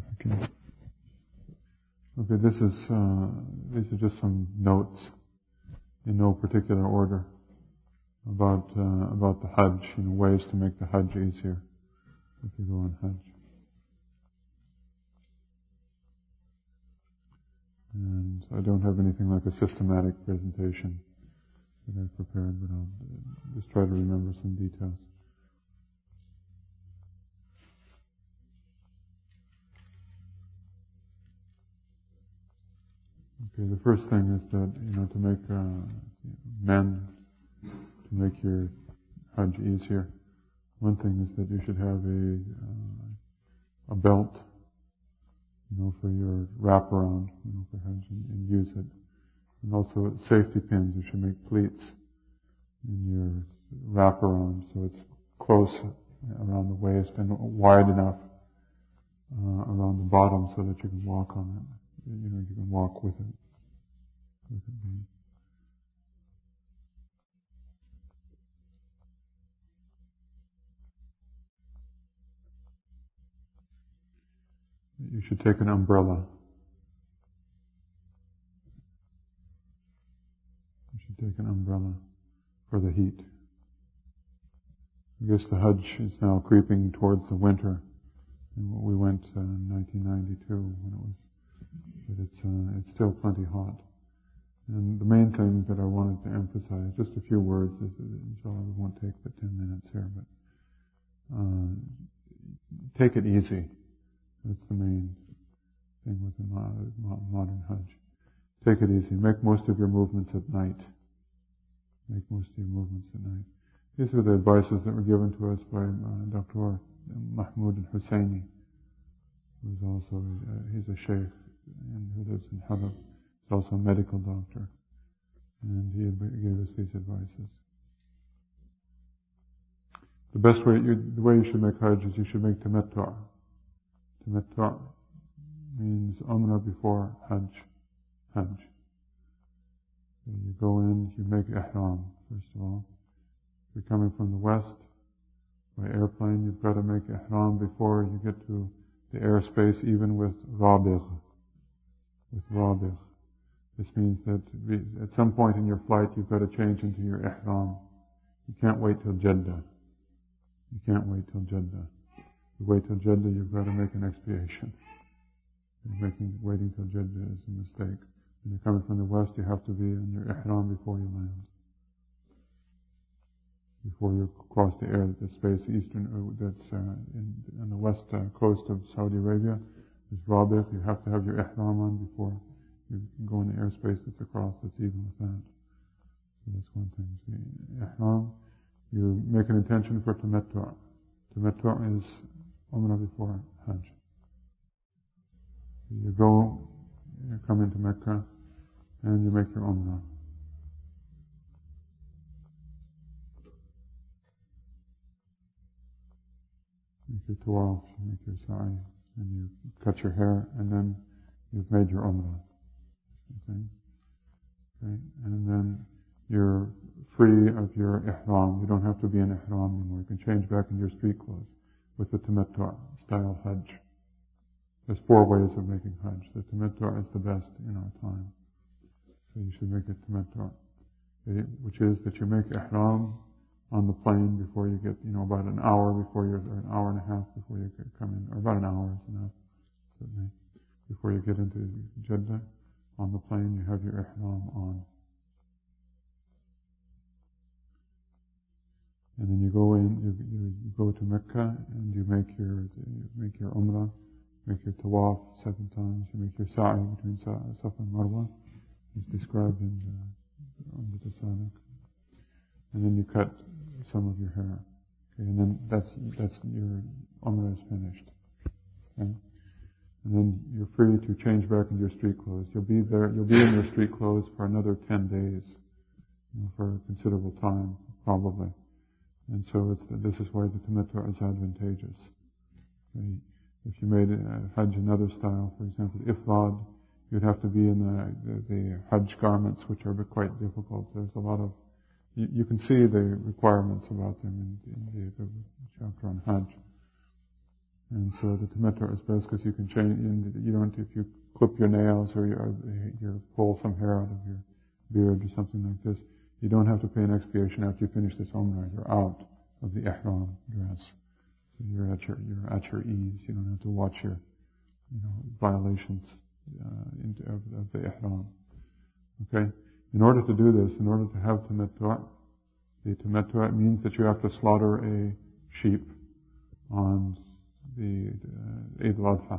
Okay. Okay, these are just some notes in no particular order about the Hajj, ways to make the Hajj easier if you go on Hajj. And I don't have anything like a systematic presentation that I've prepared, but I'll just try to remember some details. Okay, the first thing is that, to make men, to make your Hajj easier, one thing is that you should have a belt, for your wraparound, for Hajj, and use it. And also safety pins. You should make pleats in your wraparound so it's close around the waist and wide enough around the bottom so that you can walk on it. You can walk with it. You should take an umbrella. You should take an umbrella for the heat. I guess the Hajj is now creeping towards the winter. And we went in 1992 when it was, but it's still plenty hot. And the main thing that I wanted to emphasize, just a few words, is inshallah we won't take but 10 minutes here, but take it easy. That's the main thing with the modern Hajj. Take it easy. Make most of your movements at night. Make most of your movements at night. These were the advices that were given to us by Dr. Mahmoud al-Husseini, who's also, he's a sheikh who lives in Halab. He's also a medical doctor. And he gave us these advices. The way you should make Hajj is you should make tamattu'. Tamattu' means Umrah before Hajj. So you go in, you make ihram, first of all. If you're coming from the west by airplane, you've got to make ihram before you get to the airspace, even with rabigh. This means that at some point in your flight, you've got to change into your ihram. You can't wait till Jeddah. If you wait till Jeddah, you've got to make an expiation. Waiting till Jeddah is a mistake. When you're coming from the west, you have to be in your ihram before you land. Before you cross the air, the space that's on the west coast of Saudi Arabia, is rabigh. You have to have your ihram on before you can go in the airspace that's across, that's even with that. So that's one thing. So ihram, you make an intention for tamattu'. Tamattu' is Umrah before Hajj. You come into Mecca, and you make your Umrah. Make your tawaf, you make your sa'i, and you cut your hair, and then you've made your Umrah. Okay? And then you're free of your ihram. You don't have to be in ihram anymore. You can change back into your street clothes with the tamattu' style Hajj. There's 4 ways of making Hajj. The tamattu' is the best in our time. So you should make it tamattu'. Which is that you make ihram on the plane before you get, about an hour before or an hour and a half before you come in, or about an hour is enough, certainly. Before you get into Jeddah, on the plane you have your ihram on. And then you go in, you go to Mecca, and you make your Umrah, make your tawaf 7 times, you make your sa'i between Safa and Marwa, as described on the Tasaniq. And then you cut some of your hair. Okay, and then that's your Umrah is finished. Okay? And then you're free to change back into your street clothes. You'll be in your street clothes for another 10 days, for a considerable time, probably. And so this is why the tamattu' is advantageous. Okay? If you made Hajj another style, for example, ifrad, you'd have to be in the Hajj garments, which are quite difficult. There's a lot of, you can see the requirements about them in the chapter on Hajj. And so the tamattu is best because you can change, you don't, if you clip your nails or you pull some hair out of your beard or something like this, you don't have to pay an expiation after you finish this umrah. You're out of the ihram dress. So you're at your ease. You don't have to watch your, violations of the ihram. Okay? In order to do this, in order to have tamattu', the tamattu' means that you have to slaughter a sheep on the Eid al-Adha.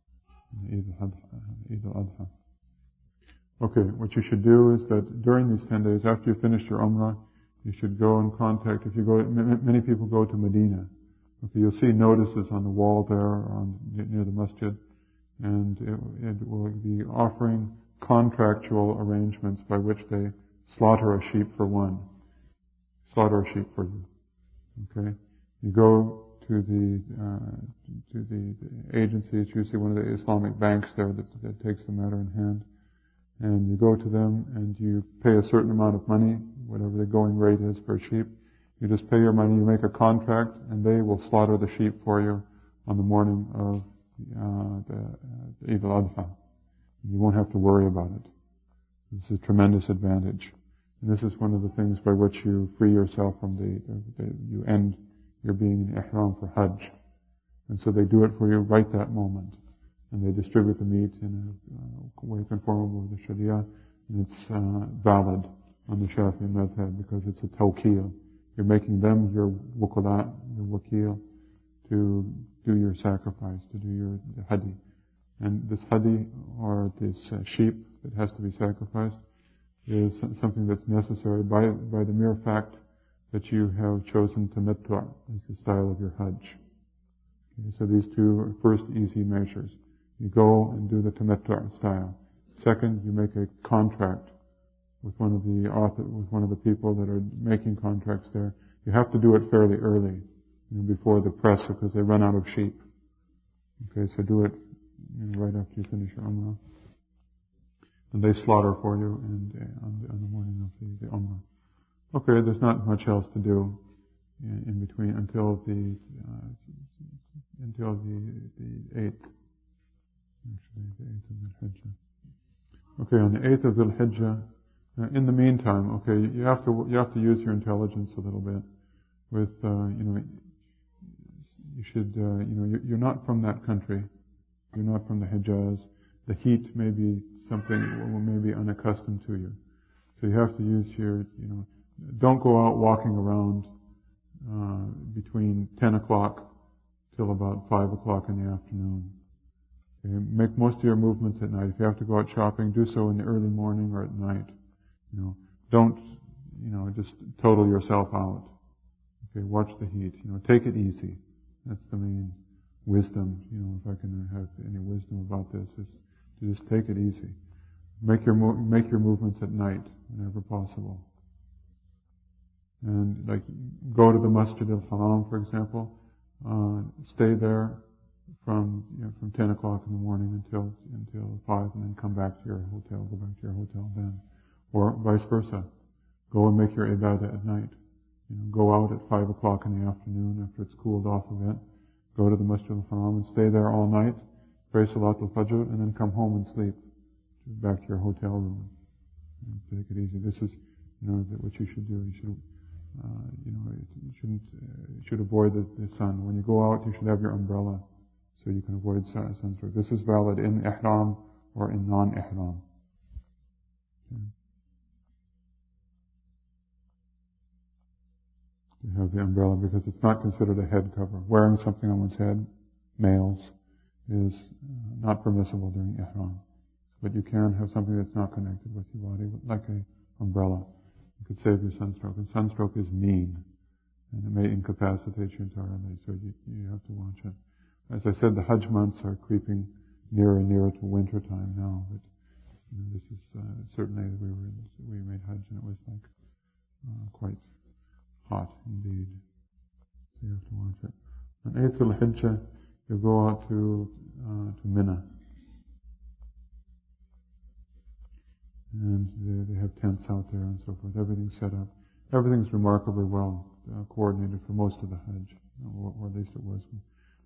Eid al-Adha. Okay, what you should do is that during these 10 days, after you finish your umrah, you should go and contact, many people go to Medina. Okay, you'll see notices on the wall there near the masjid, and it will be offering contractual arrangements by which they slaughter a sheep for one. Slaughter a sheep for you. Okay? You go to the agency, it's usually one of the Islamic banks there that takes the matter in hand. And you go to them and you pay a certain amount of money, whatever the going rate is per sheep. You just pay your money, you make a contract, and they will slaughter the sheep for you on the morning of the Eid al-Adha. You won't have to worry about it. This is a tremendous advantage. And this is one of the things by which you free yourself from you end your being in ihram for Hajj. And so they do it for you right that moment. And they distribute the meat in a way conformable with the Sharia, and it's valid on the Shafi'i madhab because it's a tawqeel. You're making them your wukala, your wakil, to do your sacrifice, to do your hadi. And this hadi, or this sheep that has to be sacrificed, is something that's necessary by the mere fact that you have chosen tamattu' as the style of your Hajj. Okay, so these two are first easy measures. You go and do the tamattu' style. Second, you make a contract with one of the people that are making contracts there. You have to do it fairly early, before the press, because they run out of sheep. Okay, so do it right after you finish your umrah. And they slaughter for you on the morning of the umrah. Okay, there's not much else to do in between until the 8th. Actually, the 8th of Dhul-Hijjah. Okay, on the 8th of Dhul-Hijjah, in the meantime, okay, you have to use your intelligence a little bit. With you should you're not from that country. You're not from the Hijaz. The heat may be something may be unaccustomed to you. So you have to use your don't go out walking around between 10 o'clock till about 5 o'clock in the afternoon. Okay, make most of your movements at night. If you have to go out shopping, do so in the early morning or at night. Don't just total yourself out. Okay, watch the heat. Take it easy. That's the main wisdom. If I can have any wisdom about this, is to just take it easy. Make your movements at night whenever possible. And go to the Masjid al-Haram, for example. Stay there from 10 o'clock in the morning until 5, and then come back to your hotel. Go back to your hotel then, or vice versa. Go and make your ibadah at night. Go out at 5 o'clock in the afternoon after it's cooled off a bit. Go to the Masjid al-Haram and stay there all night. Pray Salat al-Fajr, and then come home and sleep. Back to your hotel room. Take it easy. This is what you should do. You should you should avoid the sun. When you go out, you should have your umbrella so you can avoid sunstroke. This is valid in ihram or in non-ihram. Okay. You have the umbrella because it's not considered a head cover. Wearing something on one's head, males, is not permissible during ihram. But you can have something that's not connected with your body, like an umbrella. You could save your sunstroke. And sunstroke is mean, and it may incapacitate you entirely, so you have to watch it. As I said, the Hajj months are creeping nearer and nearer to winter time now, but this is certainly we made Hajj and it was quite hot indeed. So you have to watch it. On 8th al-Hijjah, you go out to Mina. And they have tents out there and so forth. Everything's set up. Everything's remarkably well coordinated for most of the Hajj, or at least it was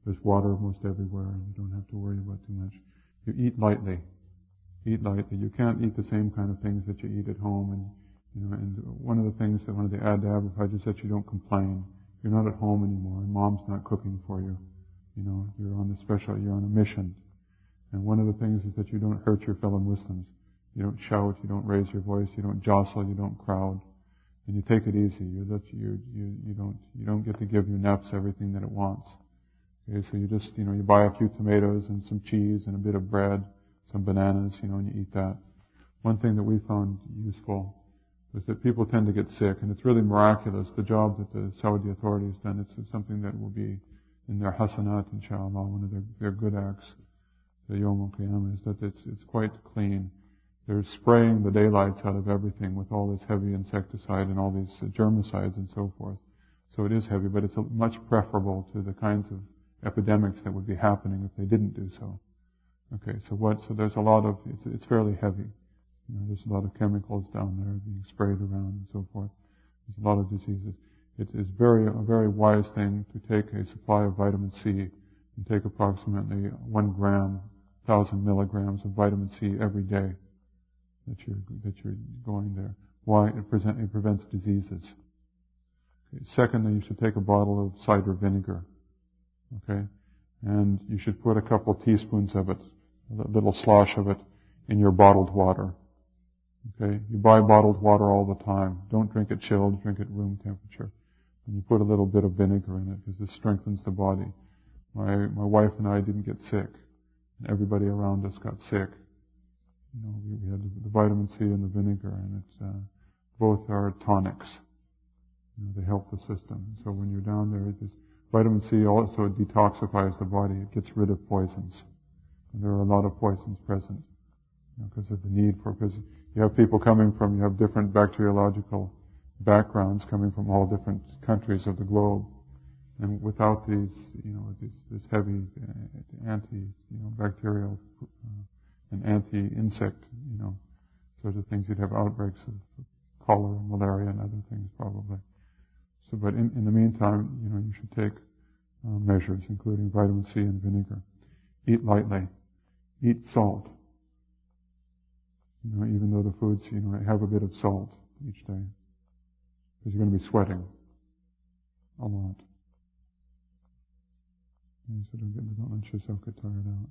There's water almost everywhere, and you don't have to worry about too much. You eat lightly. Eat lightly. You can't eat the same kind of things that you eat at home, and one of the adab of Hajj is that you don't complain. You're not at home anymore, and mom's not cooking for you. You're on a mission. And one of the things is that you don't hurt your fellow Muslims. You don't shout, you don't raise your voice, you don't jostle, you don't crowd. And you take it easy. You don't get to give your nafs everything that it wants. Okay, so you just, you buy a few tomatoes and some cheese and a bit of bread, some bananas, and you eat that. One thing that we found useful was that people tend to get sick, and it's really miraculous. The job that the Saudi authorities done, it's something that will be in their hasanat, inshallah, one of their good acts, the Yawm al-Qiyamah, is that it's quite clean. They're spraying the daylights out of everything with all this heavy insecticide and all these germicides and so forth. So it is heavy, but it's much preferable to the kinds of epidemics that would be happening if they didn't do so. Okay, so there's a lot of, it's fairly heavy. There's a lot of chemicals down there being sprayed around and so forth. There's a lot of diseases. It is a very wise thing to take a supply of vitamin C and take approximately 1 gram, 1,000 milligrams of vitamin C every day that you're going there. Why? It prevents diseases. Okay. Secondly, you should take a bottle of cider vinegar. Okay? And you should put a couple teaspoons of it, a little slosh of it, in your bottled water. Okay? You buy bottled water all the time. Don't drink it chilled, drink it room temperature. And you put a little bit of vinegar in it because it strengthens the body. My wife and I didn't get sick. And everybody around us got sick. We had the vitamin C and the vinegar, and both are tonics. They help the system. So when you're down there, vitamin C also detoxifies the body. It gets rid of poisons. And there are a lot of poisons present because of the need because you have people you have different bacteriological backgrounds coming from all different countries of the globe. And without this heavy anti-bacterial and anti-insect, sort of things, you'd have outbreaks of cholera, malaria, and other things probably. So, but in the meantime, you should take measures, including vitamin C and vinegar. Eat lightly. Eat salt. Even though the foods, have a bit of salt each day. Because you're going to be sweating a lot. So don't let yourself get tired out.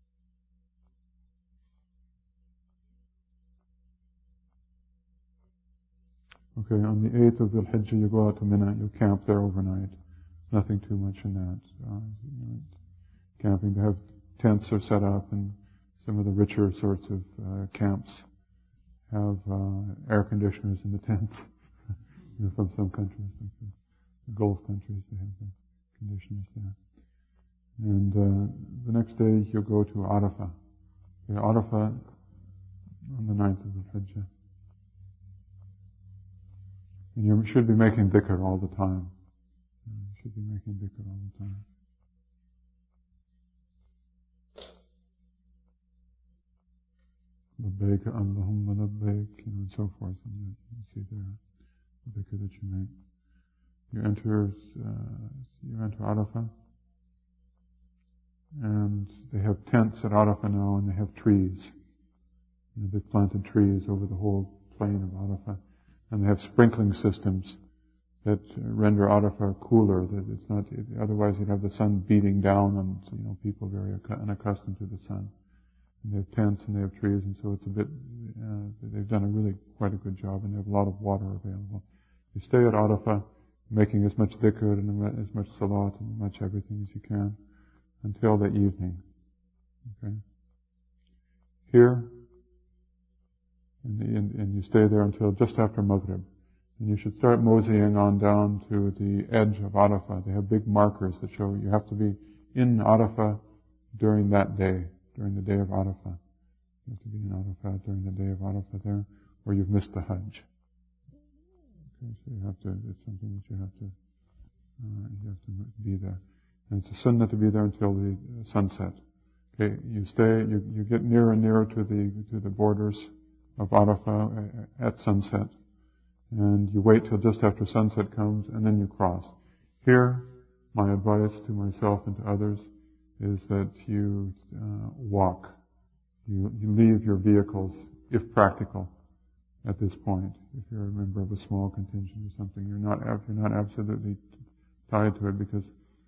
Okay, on the 8th of Dhul Hijjah, you go out to Mina, you camp there overnight. Nothing too much in that. Camping, they have tents are set up, and some of the richer sorts of camps have air conditioners in the tents. From some countries, like the Gulf countries, they have the conditioners there. And the next day, you'll go to Arafah. Okay, Arafah on the 9th of Dhul Hijjah. And you should be making dhikr all the time. You should be making dhikr all the time. Labbaik Allahumma labbaik, and so forth. And you see there the dhikr that you make. You enter Arafah, and they have tents at Arafah now, and they have trees. They've planted trees over the whole plain of Arafah. And they have sprinkling systems that render Arafah cooler. That it's not, otherwise you'd have the sun beating down on, people very unaccustomed to the sun. And they have tents and they have trees, and so it's they've done quite a good job, and they have a lot of water available. You stay at Arafah, making as much dhikr and as much salat and as much everything as you can until the evening. Okay? Here, and you stay there until just after Maghrib. And you should start moseying on down to the edge of Arafah. They have big markers that show you have to be in Arafah during that day, during the day of Arafah. You have to be in Arafah during the day of Arafah there, or you've missed the Hajj. Okay, so it's something that you have to be there. And it's a sunnah to be there until the sunset. Okay, you get nearer and nearer to the borders of Arafah at sunset. And you wait till just after sunset comes, and then you cross. Here, my advice to myself and to others is that you walk. You leave your vehicles, if practical, at this point. If you're a member of a small contingent or something, you're not absolutely tied to it, because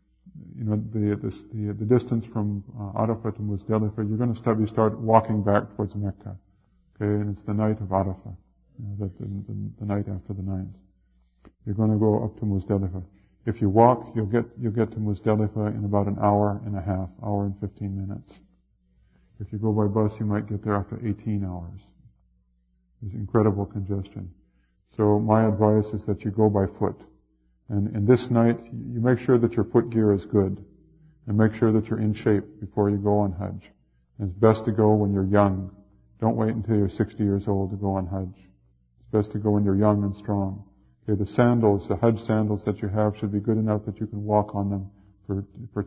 the distance from Arafah to Muzdalifah, you're going to start walking back towards Mecca. Okay, and it's the night of Arafah, the night after the 9th. You're going to go up to Muzdalifah. If you walk, you'll get to Muzdalifah in about an hour and a half, hour and 15 minutes. If you go by bus, you might get there after 18 hours. There's incredible congestion. So my advice is that you go by foot. And this night, you make sure that your foot gear is good. And make sure that you're in shape before you go on Hajj. And it's best to go when you're young. Don't wait until you're 60 years old to go on Hajj. It's best to go when you're young and strong. Okay, the Hajj sandals that you have should be good enough that you can walk on them for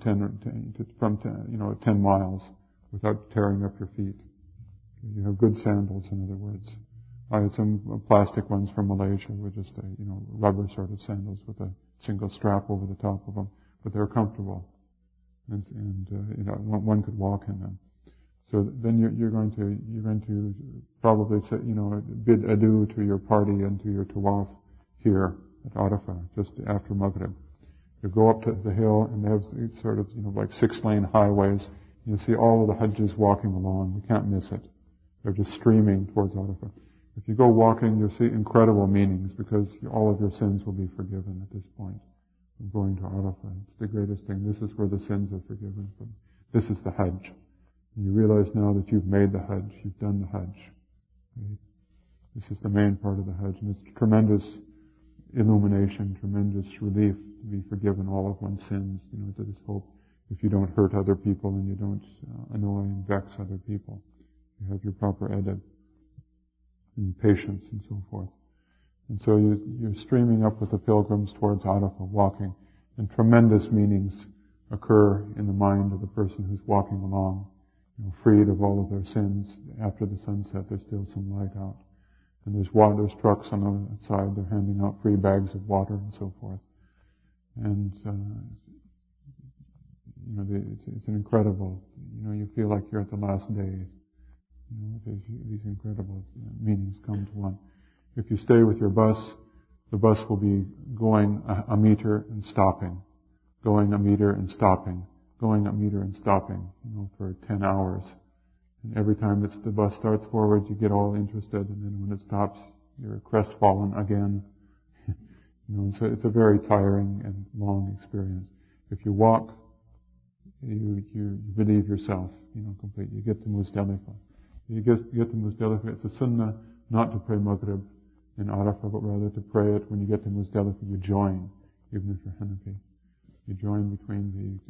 10 miles without tearing up your feet. You have good sandals, in other words. I had some plastic ones from Malaysia with just rubber sort of sandals with a single strap over the top of them, but they're comfortable, and one could walk in them. So then you're going to probably say, bid adieu to your party and to your tawaf here at Arafah just after Maghrib. You go up to the hill, and they have sort of like 6-lane highways. You'll see all of the Hajjis walking along. You can't miss it. They're just streaming towards Arafah. If you go walking, you'll see incredible meanings, because all of your sins will be forgiven at this point from going to Arafah. It's the greatest thing. This is where the sins are forgiven from. This is the Hajj. And you realize now that you've made the Hajj. You've done the Hajj. Right? This is the main part of the Hajj. And it's tremendous illumination, tremendous relief to be forgiven all of one's sins. To this hope, if you don't hurt other people and you don't annoy and vex other people, you have your proper edeb and patience and so forth. And so you're streaming up with the pilgrims towards Arafah, walking, and tremendous meanings occur in the mind of the person who's walking along, freed of all of their sins. After the sunset, there's still some light out. And there's trucks on the side, they're handing out free bags of water and so forth. And, it's an incredible, you feel like you're at the last days. These incredible meanings come to one. If you stay with your bus, the bus will be going a meter and stopping, going a meter and stopping, going a meter and stopping, for 10 hours. And every time the bus starts forward, you get all interested, and then when it stops, you're crestfallen again. So it's a very tiring and long experience. If you walk, you relieve yourself, completely. You get to Muzdalifah. You get to Muzdalifah, it's a sunnah not to pray Maghrib in Arafah, but rather to pray it when you get to Muzdalifah. You join, even if you're Hanafi. You join between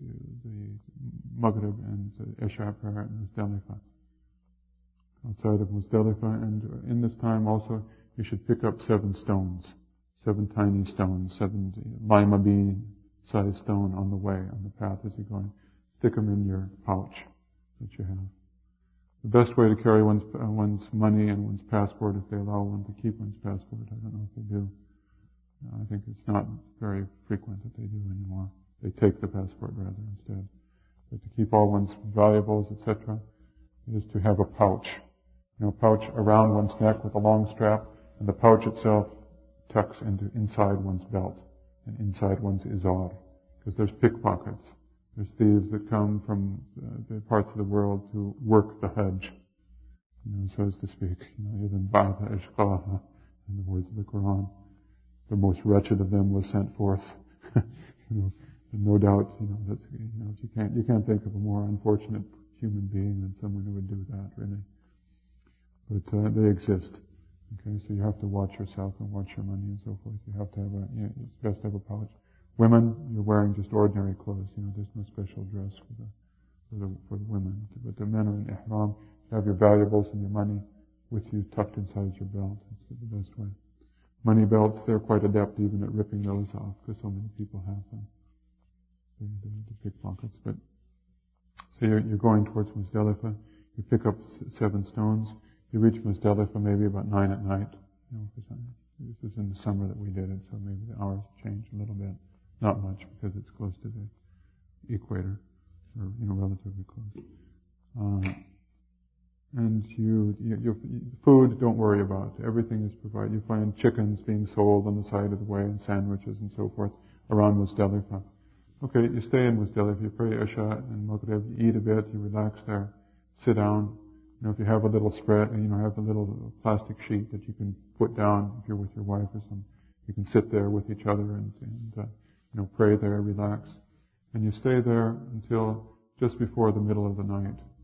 the Maghrib and the Isha prayer at Muzdalifah. Outside of Muzdalifah, and in this time also, you should pick up 7 stones, 7 tiny stones, 7 lima bean sized stone on the way, on the path as you're going. Stick them in your pouch that you have. The best way to carry one's money and one's passport, if they allow one to keep one's passport, I don't know if they do. I think it's not very frequent that they do anymore. They take the passport rather instead. But to keep all one's valuables, etc., is to have a pouch. Pouch around one's neck with a long strap, and the pouch itself tucks inside one's belt and inside one's izar. Because there's pickpockets. There's thieves that come from the parts of the world to work the Hajj, so to speak. Even ba'atha ishqaha, in the words of the Quran. The most wretched of them was sent forth. And no doubt, that's, you can't think of a more unfortunate human being than someone who would do that, really. But they exist. Okay, so you have to watch yourself and watch your money and so forth. You have to have it's best to have a pouch. Women, you're wearing just ordinary clothes. There's no special dress for the women. But the men are in ihram. You have your valuables and your money with you tucked inside your belt. That's the best way. Money belts, they're quite adept even at ripping those off, because so many people have them. The pickpockets. But so you're going towards Muzdalifah. You pick up 7 stones. You reach Muzdalifah maybe about 9 at night. This is in the summer that we did it, so maybe the hours change a little bit. not much because it's close to the equator, or relatively close. And food, don't worry about. Everything is provided. You find chickens being sold on the side of the way, and sandwiches and so forth around Muzdalifah. Okay, you stay in Muzdalifah, you pray Isha and Maghrib, you eat a bit, you relax there, sit down. If you have a little spread, have a little plastic sheet that you can put down if you're with your wife or something. You can sit there with each other and pray there, relax. And you stay there until just before the middle of the night.